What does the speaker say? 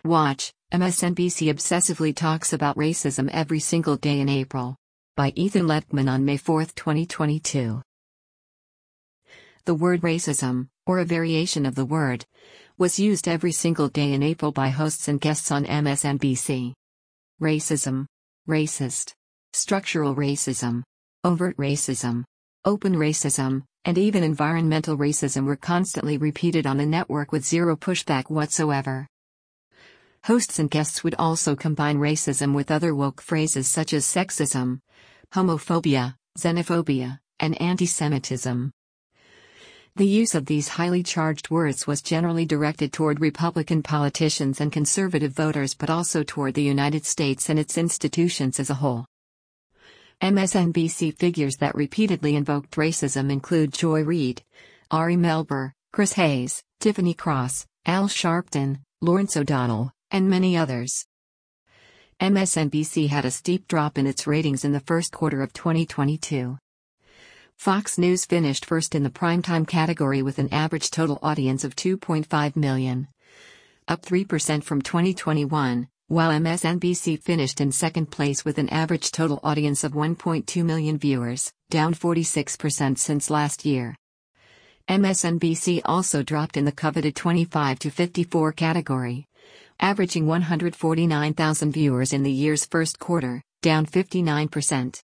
Watch, MSNBC obsessively talks about racism every single day in April. By Ethan Lettman on May 4, 2022. The word racism, or a variation of the word, was used every single day in April by hosts and guests on MSNBC. Racism, racist, structural racism, overt racism, open racism, and even environmental racism were constantly repeated on the network with zero pushback whatsoever. Hosts and guests would also combine racism with other woke phrases such as sexism, homophobia, xenophobia, and anti-Semitism. The use of these highly charged words was generally directed toward Republican politicians and conservative voters, but also toward the United States and its institutions as a whole. MSNBC figures that repeatedly invoked racism include Joy Reid, Ari Melber, Chris Hayes, Tiffany Cross, Al Sharpton, Lawrence O'Donnell, and many others. MSNBC had a steep drop in its ratings in the first quarter of 2022. Fox News finished first in the primetime category with an average total audience of 2.5 million, up 3% from 2021, while MSNBC finished in second place with an average total audience of 1.2 million viewers, down 46% since last year. MSNBC also dropped in the coveted 25 to 54 category, averaging 149,000 viewers in the year's first quarter, down 59%.